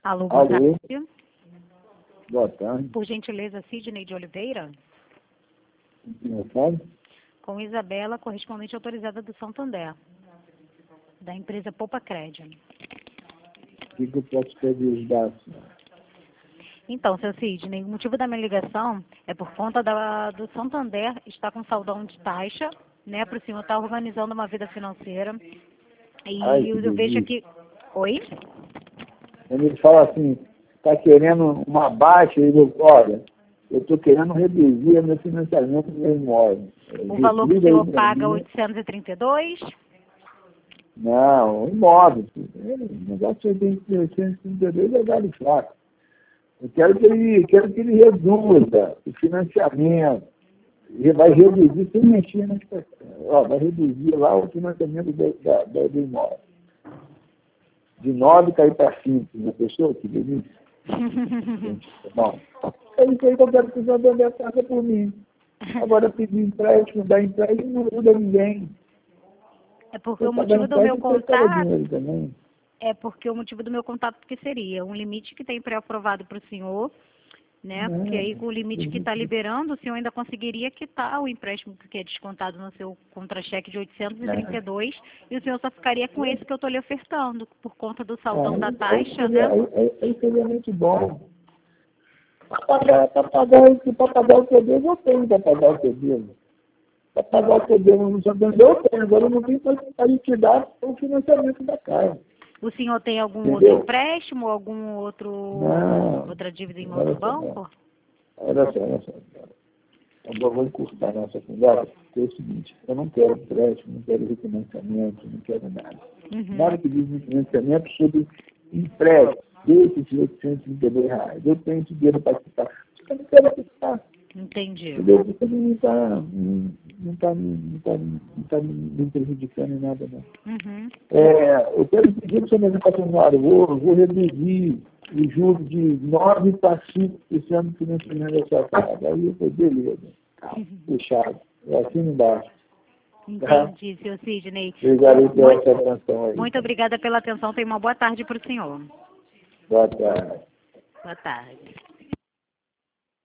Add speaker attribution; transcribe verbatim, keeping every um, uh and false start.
Speaker 1: Alô, boa
Speaker 2: Alô,
Speaker 1: tarde.
Speaker 2: boa tarde.
Speaker 1: Por gentileza, Sidney de Oliveira?
Speaker 2: Quem fala?
Speaker 1: Com Isabela, correspondente autorizada do Santander, da empresa Poupa Crédito.
Speaker 2: O que, que eu posso te ajudar, senhora?
Speaker 1: Então, seu Sidney, o motivo da minha ligação é por conta da, do Santander estar com saldão de taxa, né, para o senhor estar organizando uma vida financeira. E
Speaker 2: Ai, que
Speaker 1: eu, eu vejo
Speaker 2: delícia.
Speaker 1: aqui... Oi?
Speaker 2: Ele fala assim, está querendo uma baixa, e eu, olha, eu estou querendo reduzir o meu financiamento do meu imóvel.
Speaker 1: O valor que o
Speaker 2: Explica aí
Speaker 1: senhor
Speaker 2: pra
Speaker 1: paga,
Speaker 2: mim.
Speaker 1: oitocentos e trinta e dois?
Speaker 2: Não, o imóvel. O negócio de oitocentos e trinta e dois é galho fraco. Eu quero que ele, quero que ele reduza o financiamento. Ele vai reduzir, sem mexer nas questões. Ó, vai reduzir lá o financiamento do, da, da, do imóvel. De nove cair para cinco. Uma pessoa, que delícia. Bom, é isso aí que eu quero que o senhor dê a casa por mim. Agora, pedir empréstimo, dar empréstimo, não ajuda ninguém.
Speaker 1: É porque
Speaker 2: Você
Speaker 1: o
Speaker 2: está dando
Speaker 1: motivo do meu
Speaker 2: empréstimo, você pega
Speaker 1: contato...
Speaker 2: dinheiro também.
Speaker 1: É porque o motivo do meu contato que seria um limite que tem pré-aprovado para o senhor, né? Porque aí com o limite que está liberando, o senhor ainda conseguiria quitar o empréstimo que é descontado no seu contra-cheque de oitocentos e trinta e dois e o senhor só ficaria com esse que eu estou lhe ofertando, por conta do saldão da taxa, né?
Speaker 2: Aí seria muito bom. Para pagar, para pagar, para pagar o que eu devo, eu tenho para pagar o que eu devo. Para pagar o que eu devo no Santander, eu tenho. Agora eu não tenho para liquidar o financiamento da casa.
Speaker 1: O senhor tem algum
Speaker 2: Entendeu?
Speaker 1: outro empréstimo, algum outro
Speaker 2: Não.
Speaker 1: outra dívida em
Speaker 2: Olha
Speaker 1: outro
Speaker 2: só,
Speaker 1: banco?
Speaker 2: olha só, olha só. Eu vou encurtar a nossa conversa, porque é o seguinte, eu não quero empréstimo, não quero refinanciamento, não quero nada.
Speaker 1: Uhum.
Speaker 2: Nada que diz refinanciamento sobre empréstimo desses oitocentos e trinta e dois reais. Eu tenho dinheiro para quitar. Eu não quero quitar.
Speaker 1: Entendi.
Speaker 2: Entendeu? Você não está não tá, não tá, não tá me prejudicando em nada, não.
Speaker 1: Uhum.
Speaker 2: É, eu quero pedir para o senhor patrimônio, vou, vou reduzir o juros de nove para cinco por cento do financiamento da sua casa. Aí eu falei, beleza, tá, fechado. É assim embaixo.
Speaker 1: Entendi, seu Sidney.
Speaker 2: Obrigado pela
Speaker 1: Muito,
Speaker 2: sua atenção aí.
Speaker 1: muito obrigada pela atenção. Tenha uma boa tarde para o senhor.
Speaker 2: Boa tarde.
Speaker 1: Boa tarde.